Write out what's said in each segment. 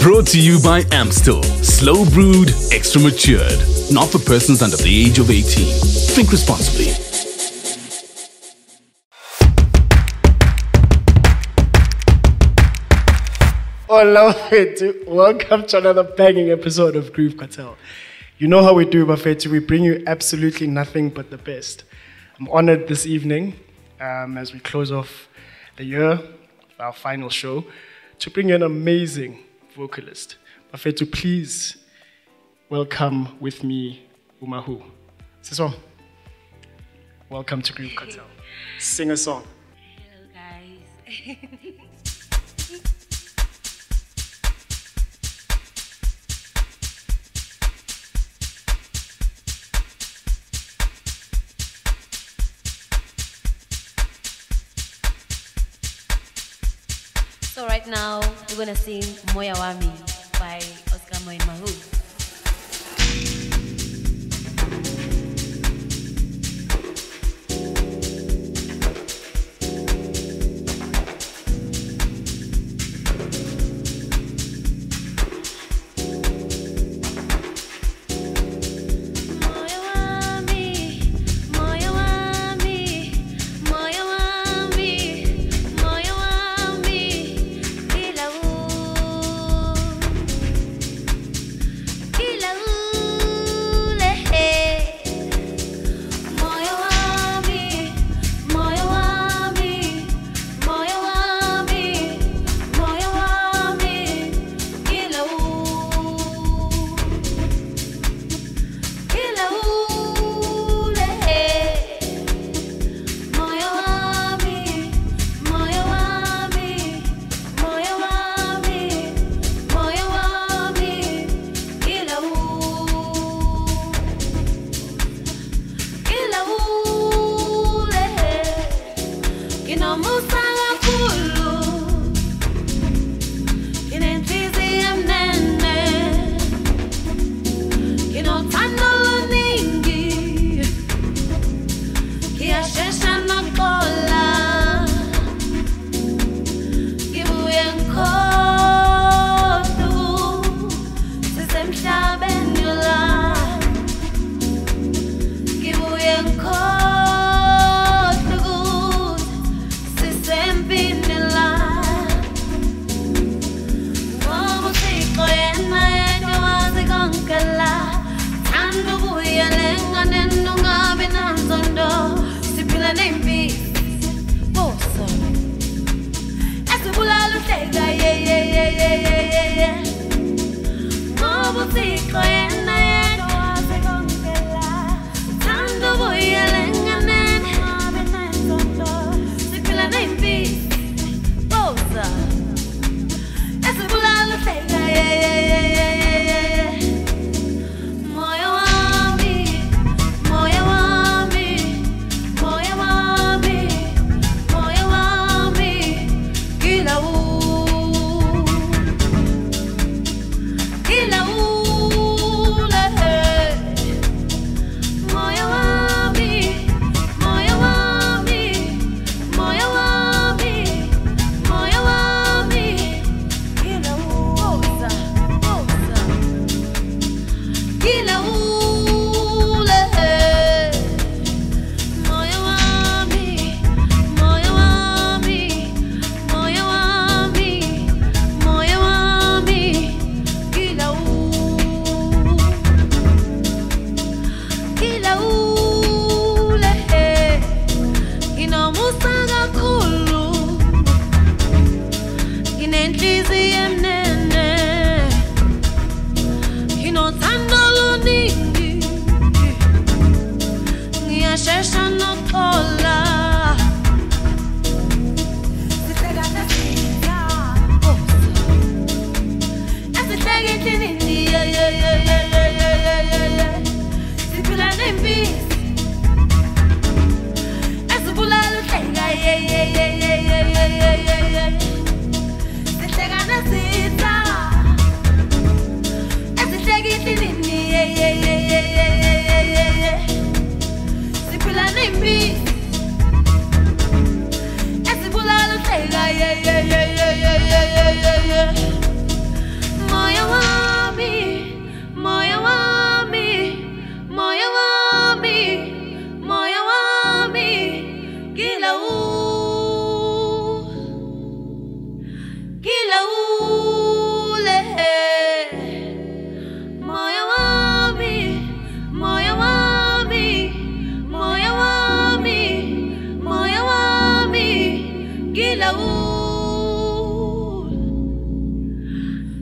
Brought to you by Amstel. Slow brewed, extra matured. Not for persons under the age of 18. Drink responsibly. Hello, welcome to another banging episode of Groove Cartel. You know how we do, Bafetu. We bring you absolutely nothing but the best. I'm honored this evening, as we close off the year, our final show, to bring you an amazing vocalist. Bafetu, please welcome with me Umahu. Siso, welcome to Groove Cartel. Sing a song. Hello, guys. So right now, we're going to sing Moya Wami by Oscar Moin Mahu.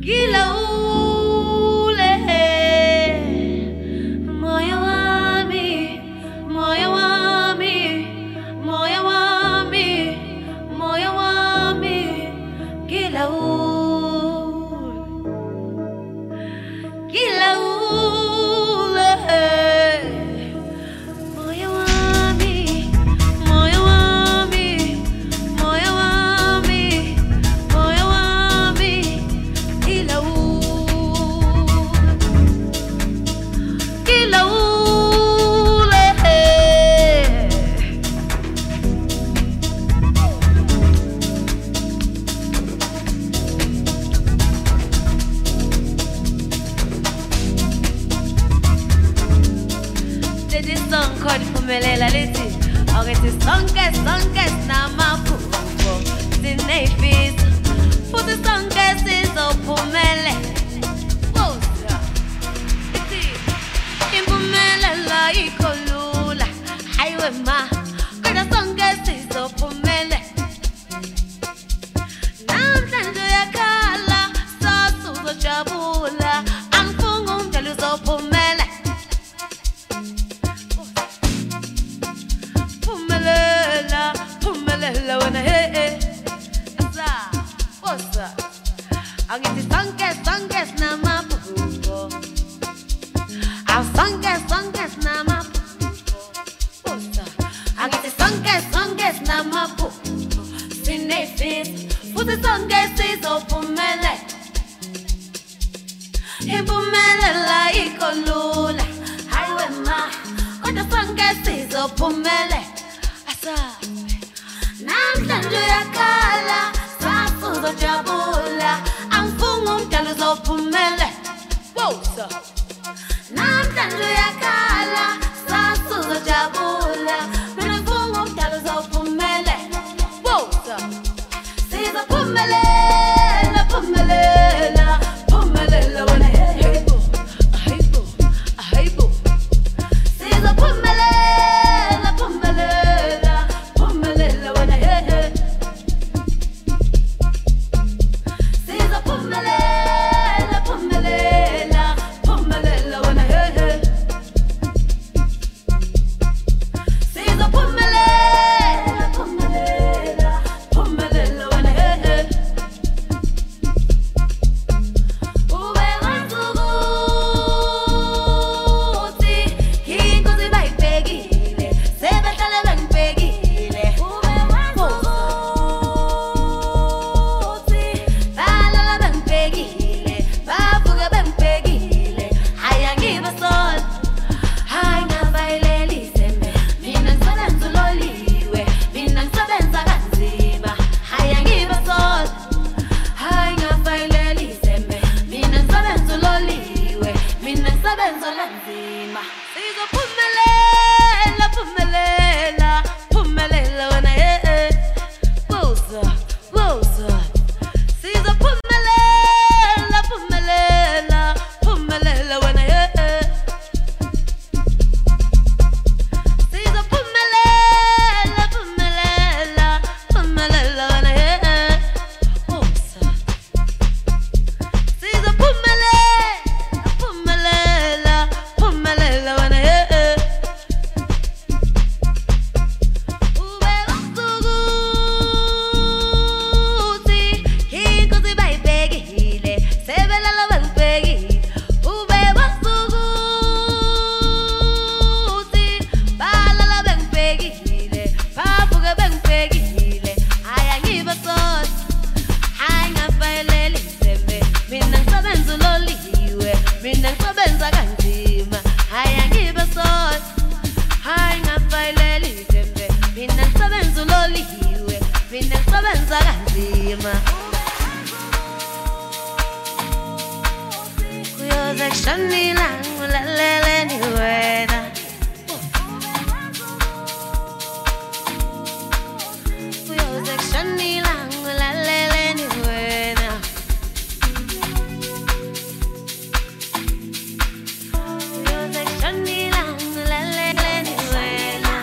kila ule moyo wami, moyo wami, moyo wami, moyo wami, kila ule moyo wami, moyo wami, moyo wami, moyo wami, kila ule this song called Pumelela Liti. Okay, this song is Namapu. Sinefis. For the song is Pumele. Oh, Liti. In Pumelela Ikolula. Highway Ma. But the song is Pumele. Namtanjo Yakala. Sasu Chabula. Ang Pungum Jaluzo Pumele. Pumelela when I hey asa osa angiti sanges na mapugo ang sanges na mapugo osa angiti sanges na mapugo sinefis futhi sanges izopumele impumelela ikolula hayiwe ma kodwa sanges izopumele namhlanje uyakhala sasuza jabula angifunga umdala uzophumele woza namhlanje uyakhala sasuza jabula mina ngifunga umdala uzophumele woza sizophumelela phumelela phumelela wena hey bo sizophumelela phumelela phumelela wena hey sizophumelela phumelela phumelela wena hey sizophumelela phumelela phumelela wena hey ube wanzukuthi inkosi bayibhekile sebehlale bengibhekile ube wanzukuthi balala bengibhekile bavuke bengibhekile haya ngibasola hayi ngabayilelise mina ngisebenza uloliwe mina ngisebenza kanzima haya ngibasola hayi ngabayilelise mina ngisebenza uloliwe mina ngisebenza kanzima sizophumelela phumelela phumelela wena woza sizophumelela phumelela phumelela wena sizophumelela phumelela phumelela wena woza sizophumelela phumelela phumelela wena ube wanzukuthi inkosi bayibhekile sebelala bengibhekile ube wanzukuthi balala bengibhekile bavuke bengibhekile haya ngibasola hayi ngabayilelise mina ngisebenza uloliwe mina ngisebenza kanzima haya ngibasola hayi ngabayilelise mina ngisebenza uloliwe mina ngisebenza kanzima kuyoze kushonila ngulaleleni wena kuyoze kushonila ngulaleleni wena kuyoze kushonila ngulaleleni wena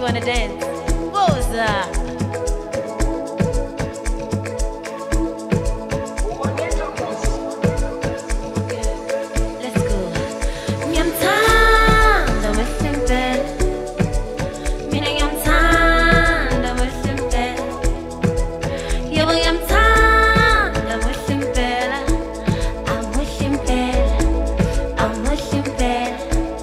you wanna dance? Woza. Let's go. Ngiyamthanda wesempela. Mina ngiyamthanda wesempela. Yebo ngiyamthanda wesempela. Awesempela. Awesempela.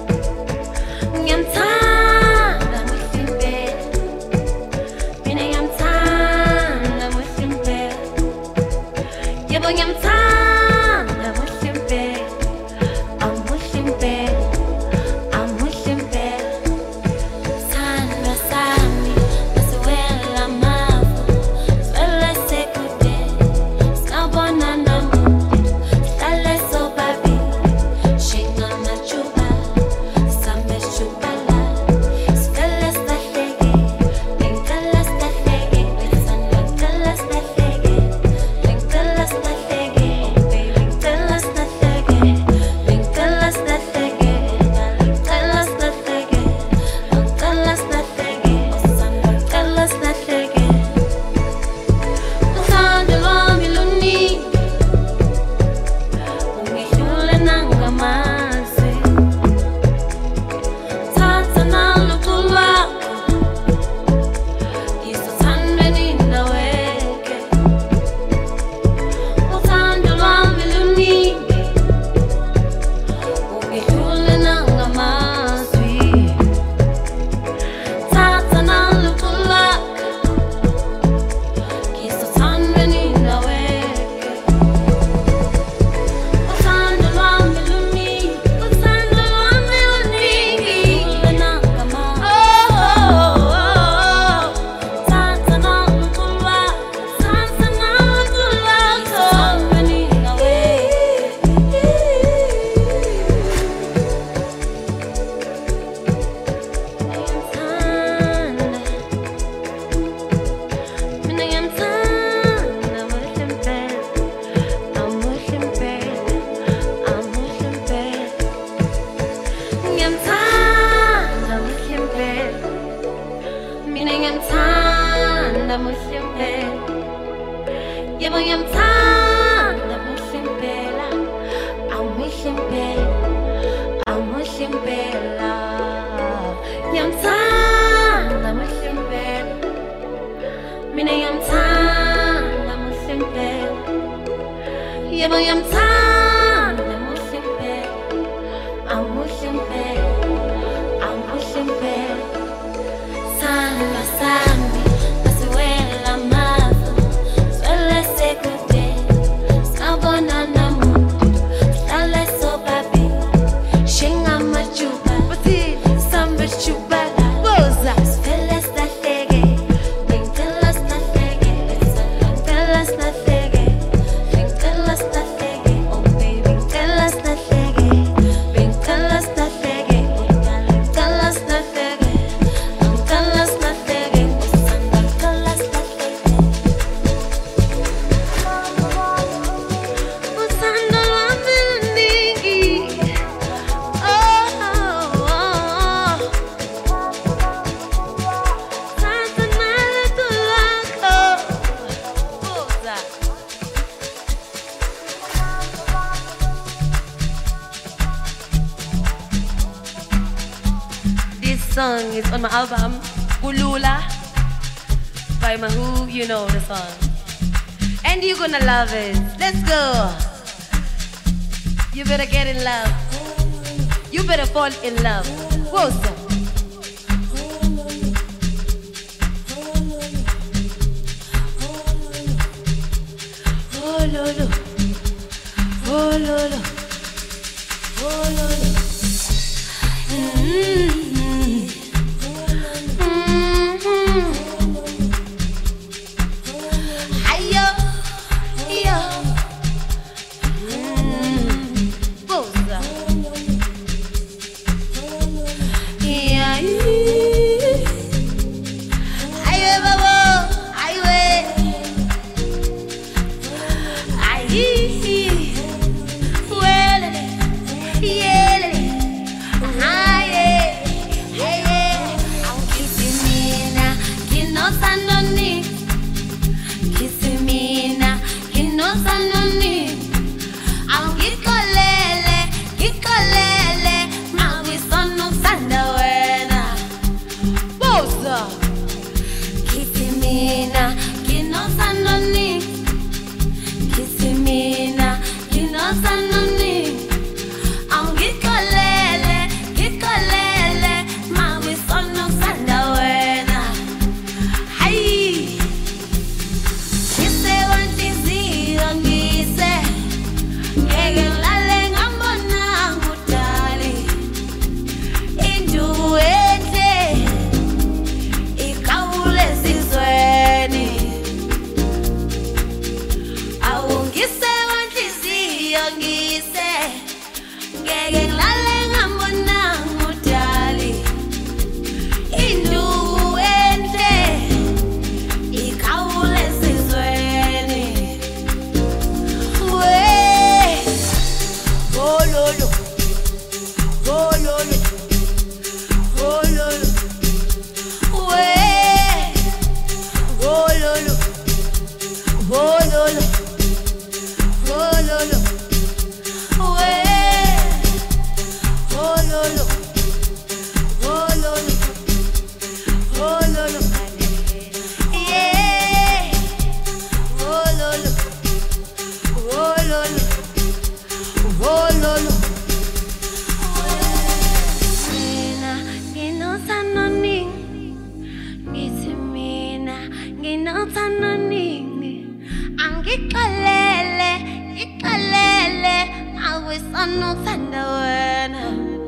Ngiyamthanda wesempela. Mina ngiyamthanda wesempela. Yebo ngiyamthanda wesempela. Awesempela. Awesempela. Sandra sami, nasiwela mafu, swele sekude, snabona namude, slale sobabi, shinga machuba, sambe chubala, swele stahlege, lingtala stahlege, lingtala stahlege, lingtala stahlege, lingtala stahlege, lingtala stahlege, lingtala stahlege. Tell us nothing, tell us nothing. Usando lwami luningi, ungihlule nangamazi. Thatha nalutho lwakho, ngizothandwe ninaweke. Usando lwami luningi, ungihlule nangamazwi. Thatha nalutho lwakho, ngizothandwe ninaweke. Uthando lwami luningi, uthando lwami luningi. Thatha nalutho lwakho, thatha nalutho lwakho, ngizothandwe ninaweke. Mina ngiyamthanda wesempela. Awesempela. Awesempela. Ngiyamthanda wesempela. Mina ngiyamthanda wesempela. Yebo ngiyamthanda wesempela. Awesempela. Awesempela. Ngiyamthanda wesempela. Mina ngiyamthanda wesempela. Yebo ngiyamthanda wesempela. Awesempela. Awesempela. Sandra sami, nasiwela mafu, swele sekude, snabona namude, slale sobabi, shinga machuba, sambe chubala, woza, swele stahlege, lingtala stahlege, lingtala stahlege, lingtala stahlege, oh baby, lingtala stahlege, lingtala stahlege, lingtala stahlege, lingtala stahlege, lingtala stahlege. Usando lwami luningi, thatha nalutho lwakho, woza. This song is on my album, Kulula, by Mahu. You know the song. And you're gonna love it. Let's go. You better get in love. You better fall in love. Woza. Oh, lolo. Oh, lolo. Oh, lolo. Ayo, yo. Woza. Yeah. Ayo, babo. Ayo. Ayi. Well, yeah. anothanda wena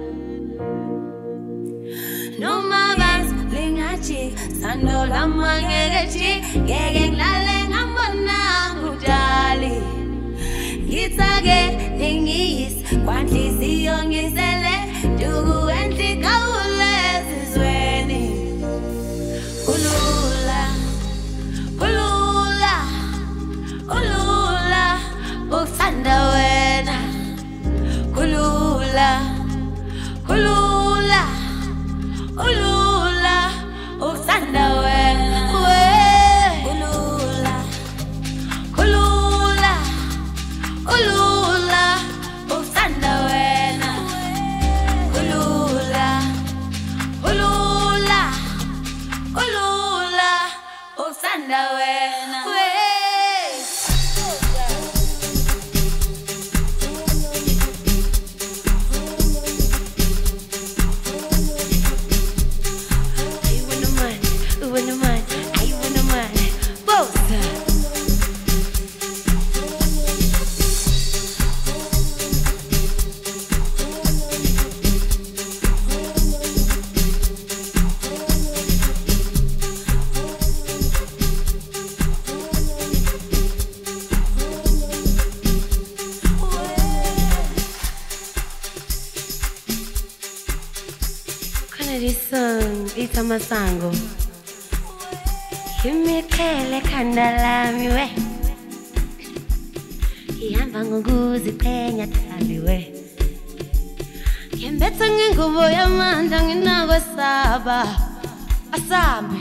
noma balingathi sando lamangekethi ngeke ngilale ngambona kudali ngitsake ngiyis kwanhliziyo ngisele duku enhlikawule sizweni kulula kulula kulula uthanda wena kulula kulula kulula uthanda wena kulula kulula kulula uthanda wena kulula kulula kulula uthanda wena Masango Kimekele kandalami we Kihamba ngokuziqhenya thali we Kembetha ngengubo yamandla nginakwesaba asambe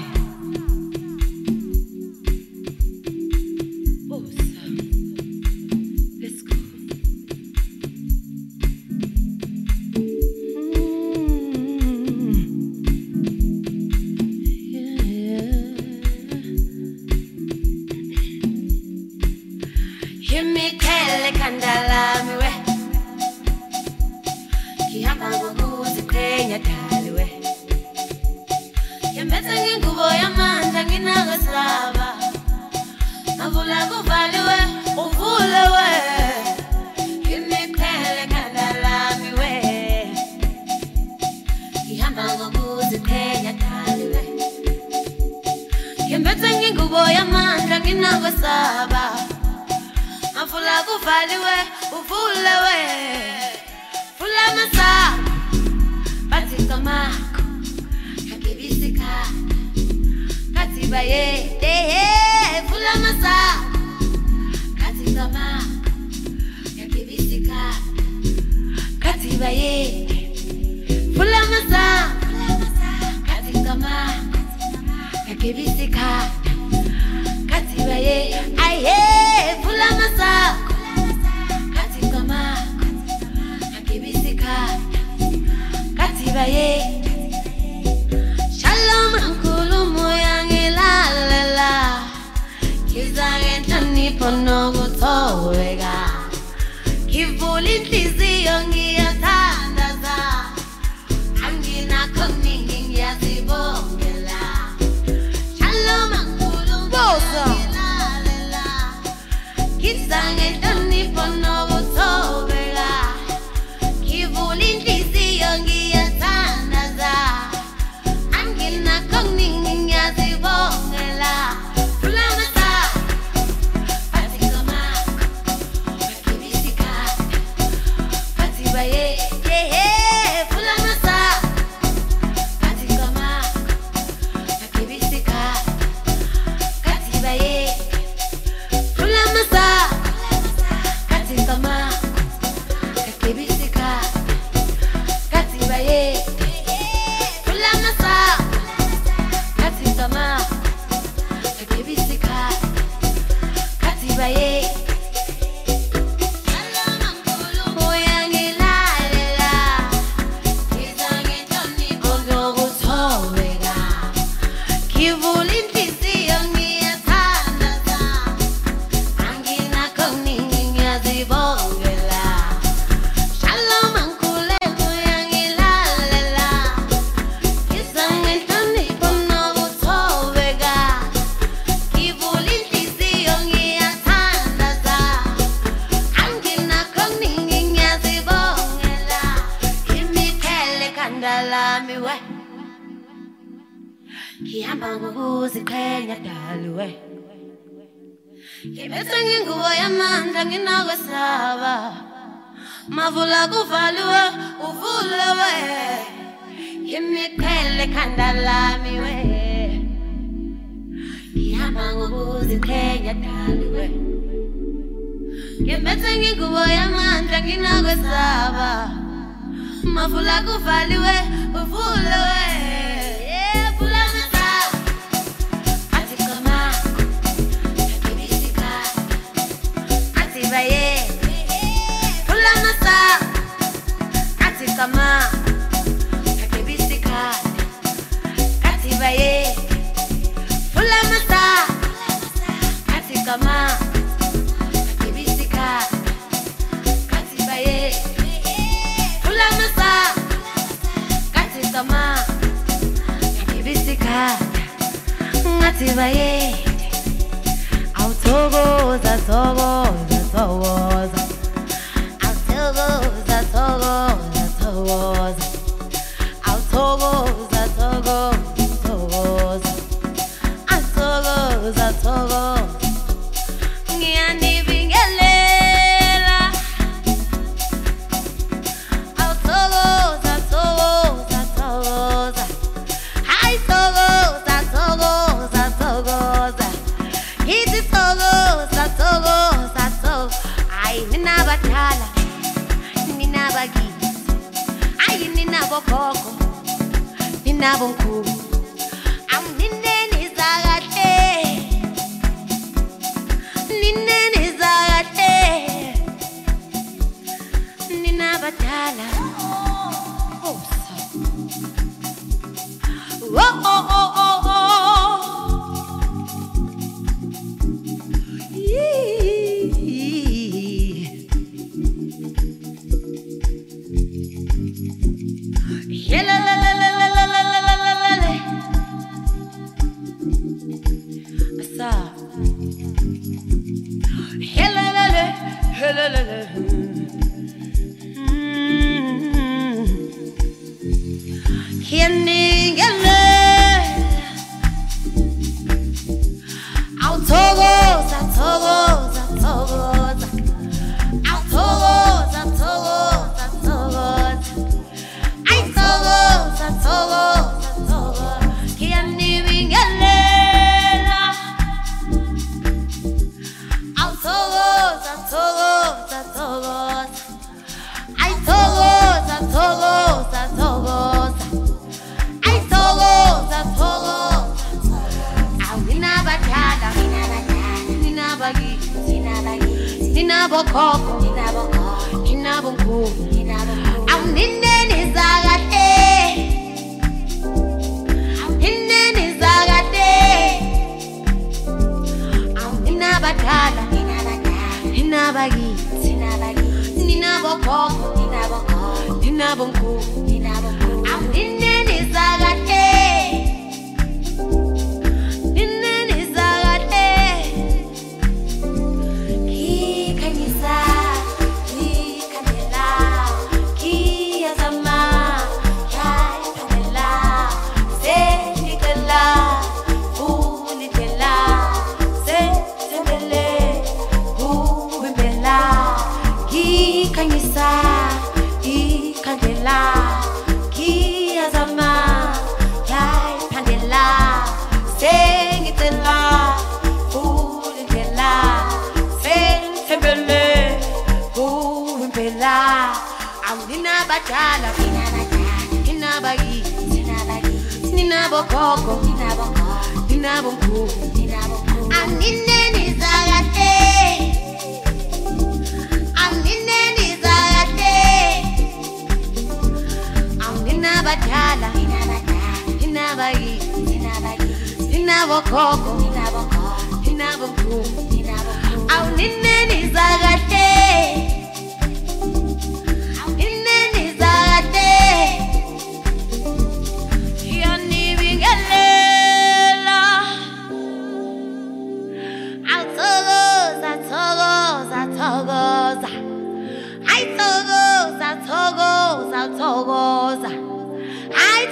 lami we ngihamba ngokuziqhenya dali we ngibethe ngingubo yamandla nginakwesaba mavula kuvaliwe uvule we ngimiqhele khanda lami we ngihamba ngokuziqhenya dali we ngibethe ngingubo yamandla nginakwesaba mavula kuvaliwe uvule we vula masa athi kama akibisika athi baye vula masa athi kama akibisika athi baye vula masa athi kama akibisika athi baye vula masa athi kama akibisika athi baye awuthokoza thokoza thokoza awuthokoza thokoza thokoza awuthokoza thokoza thokoza awuthokoza thokoza ngiyanibingelela awuthokoza thokoza thokoza hayi thokoza thokoza thokoza ngithi thokoza thokoza thokoza hayi ninabadala ninabakithi hayi ninabogogo ninabomkhulu awunineni zakahle nineni zakahle ninabadala oh oh oh oh oh la la la la la la la la la la la asa la la la la la la Yeningele awuthokoza thokoza thokoza awuthokoza thokoza thokoza ayithokoza thokoza thokoza Yeningele awuthokoza thokoza thokoza ayithokoza thokoza thokoza thokoza thokoza awinabadala ninabakithi ninabokhokho ninabomkhulu awunineni zakahle awunineni zakahle awuninabadala ninabakithi ninabokhokho ninabomkhulu awunineni zakahle nineni zakahle ngikhanyisa ngikhandela ngiyazama ngiyayikhandela sengicela ulithela senzembele uwimbela ngikhanyisa ngikhandela ngiyazama ngiyayikhandela sengicela ulithela senzembele uwimbela awuninabadala ninabakithi ninabogogo ninabomkhulu awunineni zakahle awunineni zakahle awuninabadala ninabakithi ninabogogo ninabomkhulu awunineni zakahle awunineni zakahle yanibingelela awuthokoza thokoza thokoza ayithokoza thokoza thokoza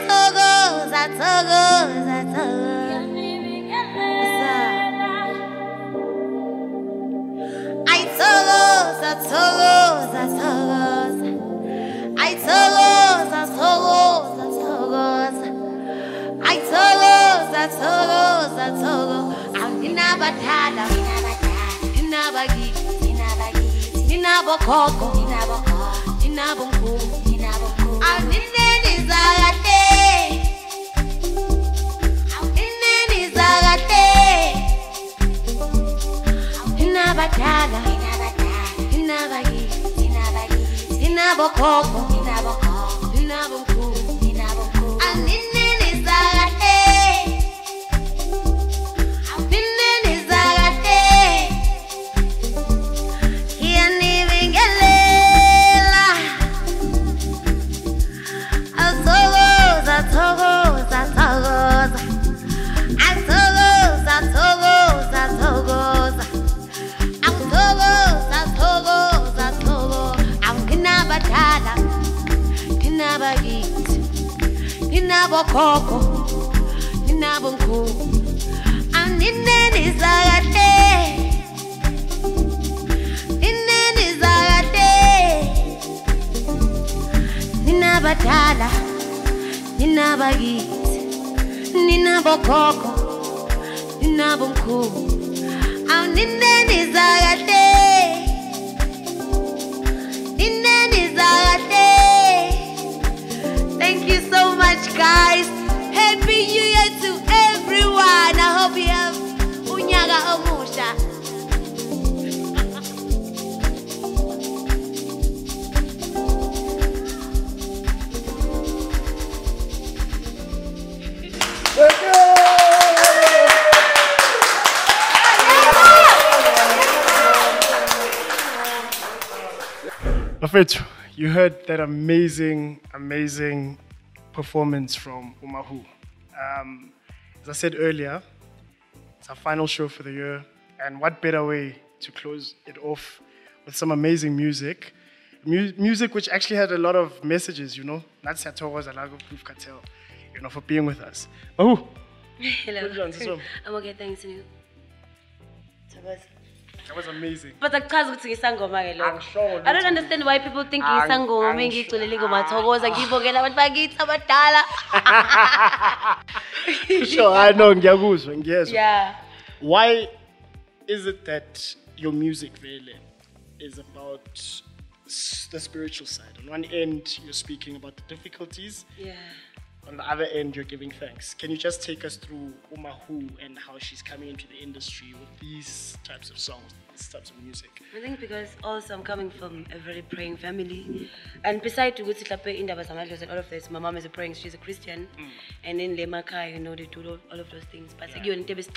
Thank you so much, guys. Happy New Year to everyone. I hope you have unyaga omusha. Bafethu, you heard that amazing performance from Umahu. As I said earlier, it's our final show for the year, and what better way to close it off with some amazing music. Music which actually had a lot of messages, you know. Not Satoros Alago Groove Cartel, you know, for being with us. Mahu. Hello. I'm okay, thanks you. That was amazing. But I can't ngisangoma ke lo. Angisho I don't understand why people think ngisangoma ngicule ingoma thokoza ngibongela abantu bakithi abadala. Sure, I know, ngiyakuzwa, ngiyezwa. Yeah. Why is it that your music really is about the spiritual side? On one end, you're speaking about the difficulties. Yeah. On the other end, you're giving thanks. Can you just take us through Umahu and how she's coming into the industry with these types of songs, these types of music? I think because also I'm coming from a very praying family, and besides to go to Indaba Samadlos and all of this, my mom is a praying, she's a Christian, and in Lemaka, you know, they do all of those things. But I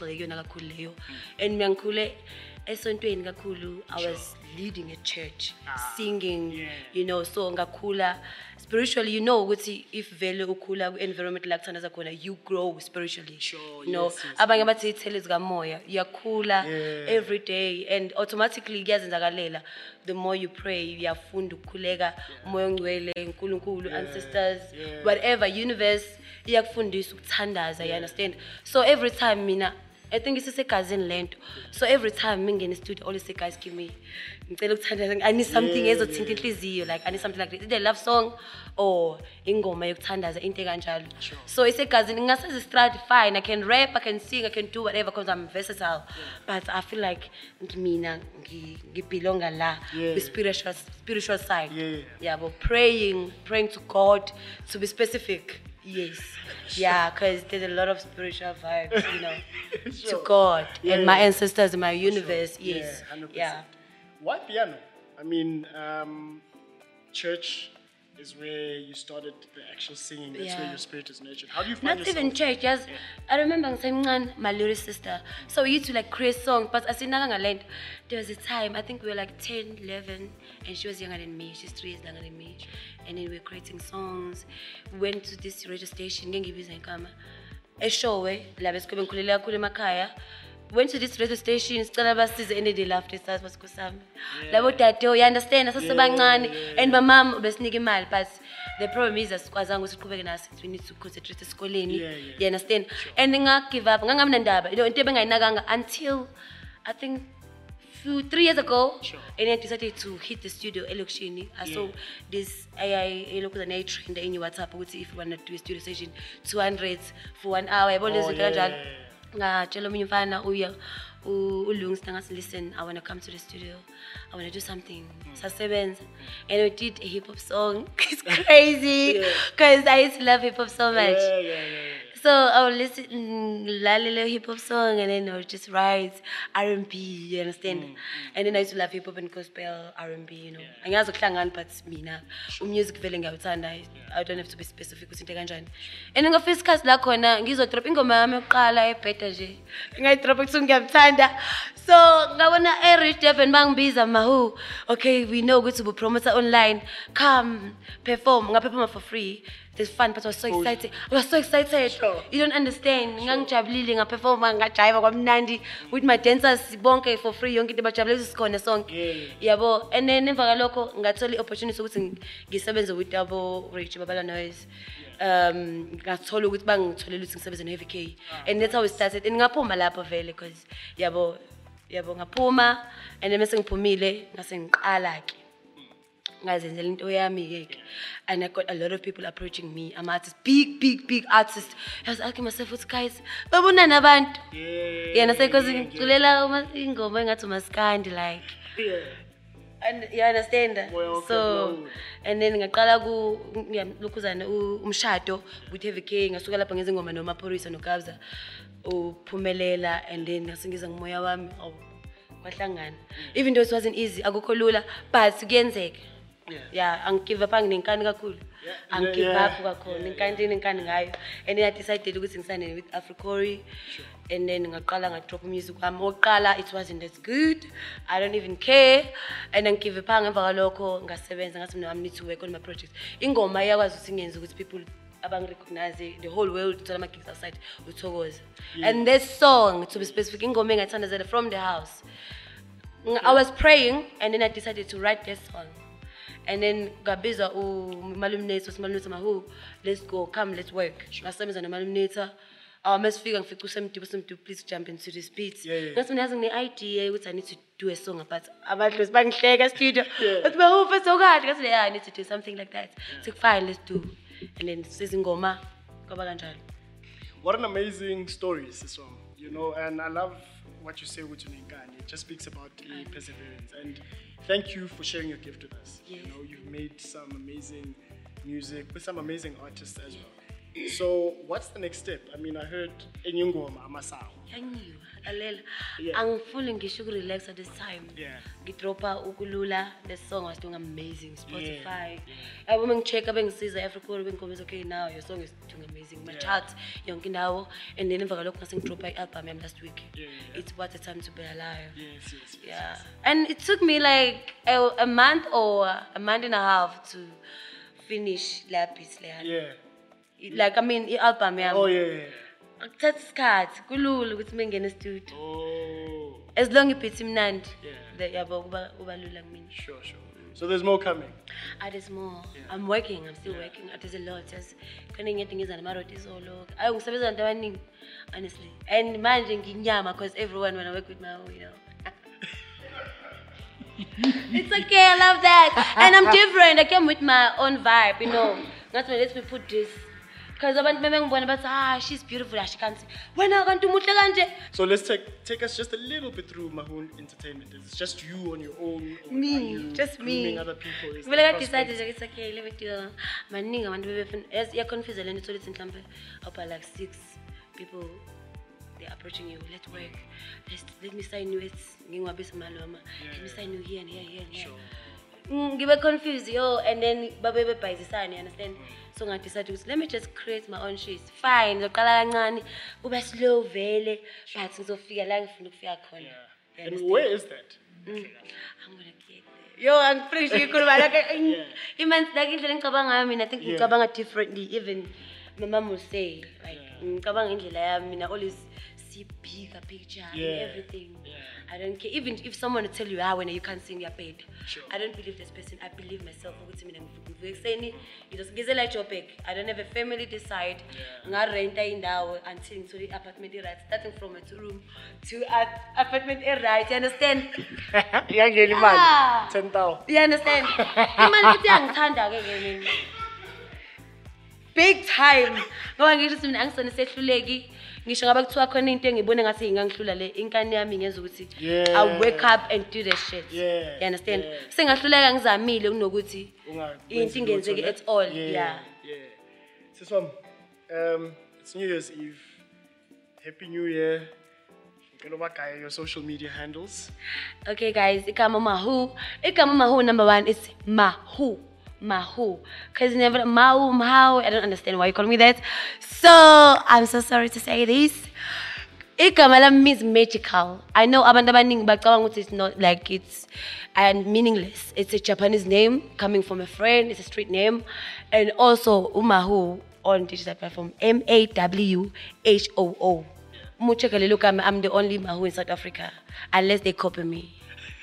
was leading a church, singing, you know, so ngakula spiritually, you know, if vele ukula environment like Tanzania kona, you grow spiritually. Sure, you know, abanye bathi ithele zikamoya, uyakhula every day, and automatically kuyazenzakalela. The more you pray, uyafunda ukukhuleka, umoya ongcwele, uNkulunkulu, ancestors, whatever, universe, iyakufundisa ukuthandaza, you understand? So every time mina I think it's a cousin lento. So every time I'm in the studio, always say, guys, give me, I need something else to think like I need something like this. Either a love song or ingoma yokuthandaza into kanjalo. So it's a cousin, ngase strat fine. I can rap, I can sing, I can do whatever because I'm versatile. But I feel like ngimina ngibelong la with spiritual side. Yeah, but praying to God, to be specific. Yes. Yeah, because there's a lot of spiritual vibes, you know, to God and my ancestors and my universe. Yes. Yeah. Why piano? I mean, church is where you started the actual singing. That's where your spirit is nurtured. How do you find Not yourself? even church. Just I remember saying, my little sister. So we used to like create songs, but I said, there was a time, I think we were like 10, 11, and she was younger than me. She's 3 years younger than me. And then we were creating songs. We went to this radio station, a show, went to this radio station, sicela basize and they laughed at us basikusami. Labo dadeo, you understand? Asasebancane and my mom besinika imali, but the problem is asikwazanga ukuthi siqhubeke naso, we need to concentrate esikoleni. You understand? And ngak give up, ngangamnandaba, into ebengayinakanga until I think 3 years ago, and I decided to hit the studio elokishini. I saw this AI trend in your WhatsApp. If you want to do a studio session, 200 for 1 hour. Listen, I want to come to the studio. I want to do something. And we did a hip hop song. It's crazy because I used to love hip hop so much. So I would listen little hip hop song and then I would just write R&B, you understand? And then I used to love hip hop and gospel R&B, you know. And as a klangan but mina, music feeling outside I don't have to be specific with kanjani. And then first cast la khona ngizodrop ingoma yami yokuqala ebeta nje. Ngayidrop ukuthi ngiyamthanda. So ngabona reached up and bangibiza mahu. Okay, we know ukuthi bu promoter online. Come perform, ngaperform for free. There's fun, but I was so excited. I was so excited. Sure. You don't understand. Ngangijabulile ngaperform ngajive kwamnandi with my dancers bonke for free yonke into bajabulile sikhona sonke. Yabo. And then emva kalokho ngathola opportunity ukuthi ngisebenze with abo Rich Babala Noise. Ngathola ukuthi bangitholele ukuthi ngisebenze no Heavy K. And that's how it started. And ngaphuma lapho vele because yabo ngaphuma and then mase ngiphumile ngase ngiqala ke. And I got a lot of people approaching me. I'm artist, big artist. I was asking myself, what's guys? Babuna nabantu. Yeah, and I said, because ingoma ngathi maskandi like. And you understand that? So, and then ngaqala lokhuzana umshado with Heavy K ngasuka lapha ngezingoma noMaphorisa noGabza uphumelela and then ngasingiza ngomoya wami kwahlangana. Even though it wasn't easy, akukho lula, but kuyenzeka. Yeah, angigive up nginenkani kakhulu. Angigive up kakhulu, nenkani ngayo. And then I decided ukuthi ngisane with Africori. And then ngaqala ngadrop music wami. Oqala it wasn't as good. I don't even care. And then give up ngemva kalokho ngasebenza ngathi mina I need to work on my project. Ingoma iyakwazi ukuthi ngenze ukuthi people recognize the whole world to my gigs outside uthokoza. And this song, to be specific, ingoma engathanda from the house. I was praying and then I decided to write this song. And then Gabiza Malumnator, Mahu, let's go, come, let's work. Last time is an Malumnator. Our must figure and to please jump into this beat. That's when I has an idea which I need to do a song about Los Bank Studio. But my hope is so hard because I need to do something like that. So fine, let's do. And then Season Goma, what an amazing story is this one, you know, and I love what you say with Uninkani. It just speaks about perseverance. And thank you for sharing your gift with us. You know, you've made some amazing music with some amazing artists as well. So, what's the next step? I mean, I heard Enyungoma Amasao. I'm feeling relaxed at this time. Gitropa Ukulula, the song was doing amazing. Spotify. I woman check up and says Africa when okay now your song is doing amazing. My charts, young now, and then never look at Tropa album last week. It's what a time to be alive. Yes. And it took me like a month or a month and a half to finish Lapis. Like I mean the album. That's card. Kulul with me in the studio. As long as it's imnand. Sure. So there's more coming. There's more. I'm working. I'm still working. There's a lot. Just connecting is an amount is all over. I was honestly. And imagine Ginyama because everyone when I work with my own, you know. It's okay. I love that. And I'm different. I came with my own vibe, you know. That's why let me put this. Because she's beautiful, she can't say. So let's take us just a little bit through Mahoon Entertainment. It's just you on your own? Me, just me. Other people? Well, I decided it's okay, let me do it. You're confused, I told it in Tampa. Like 6 people, they're approaching you. Let's work. Let me sign you. Let me sign you here and here. Sure. You were confused, and then Baby buys the sign, you understand? So I decided, let me just create my own shoes. Fine, go slow, vele, but ngizofika la ngifuna ukufika khona. And where is that? I'm gonna get there. I'm pretty sure you could like indlela ngicabanga yami, I think ngicabanga differently. Even my mom will say, like ngicabanga indlela yami, I always see bigger picture Yeah. and everything. Yeah. I don't care. Even if someone will tell you, when you can't sing your bed. Sure. I don't believe this person. I believe myself. You just get like your bag. I don't have a family decide. I rent until the apartment right. Starting from a 2-room to an apartment right. You understand? Yeah, get Ah. 10,000. You understand? Big time. Ngoba ngisho ukuthi mina angisona sehluleki. Ngisho ngabe kuthiwa khona into engibone ngathi ingangihlula le inkani yami ngenza ukuthi I wake up and do the shit. Yeah. You understand? Sengahluleka ngizamile kunokuthi Unga- into ingenzeki at all. Yeah. Siswam, it's New Year's Eve. Happy New Year. Your social media handles. Okay guys, Ikama Mahu. Ikama Mahu number 1 is Mahu. Mahu. Because never Mahu, I don't understand why you call me that. So I'm so sorry to say this. Igama means magical. I know abantu abaningi bacabanga ukuthi it's not like it's and meaningless. It's a Japanese name coming from a friend, it's a street name. And also Umahu on digital platform MAWHOO. I'm the only Mahu in South Africa unless they copy me.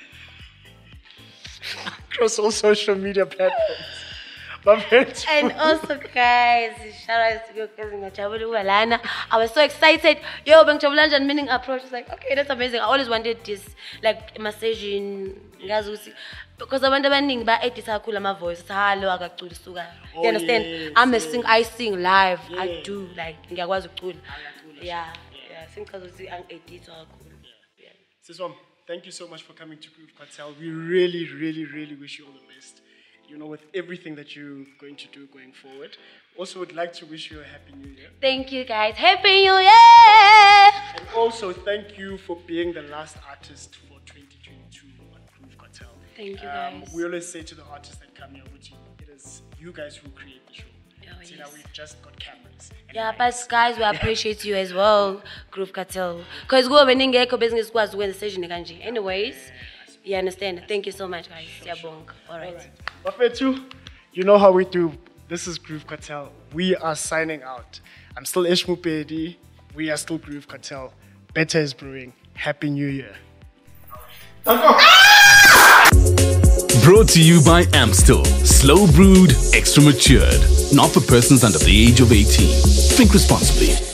Across all social media platforms. My friends. And also, guys, shout out to you guys. I was so excited. Yo, Bang meaning approach. It's like, okay, that's amazing. I always wanted this, like, massaging. Because I wonder when I edit my voice. You understand? Yes, I sing live. Yeah. I do, like, yeah. I think because I'm editor. Siswam, thank you so much for coming to Groove Cartel. We really, really, really wish you all the best. You know, with everything that you're going to do going forward. Also, would like to wish you a happy New Year. Thank you, guys. Happy New Year! And also, thank you for being the last artist for 2022 on Groove Cartel. Thank you, guys. We always say to the artists that come here with you, it is you guys who create the show. Oh, See, now yes. we've just got cameras. and Yeah, mics. but guys, we appreciate you as well, Groove Cartel. Because go when you business was when the station kanji. Anyways, you understand. Thank you so much, guys. All right. Bafethu, you know how we do. This is Groove Cartel. We are signing out. I'm still Ish Mupedi. We are still Groove Cartel. Better is brewing. Happy New Year. Brought to you by Amstel. Slow brewed, extra matured. Not for persons under the age of 18. Drink responsibly.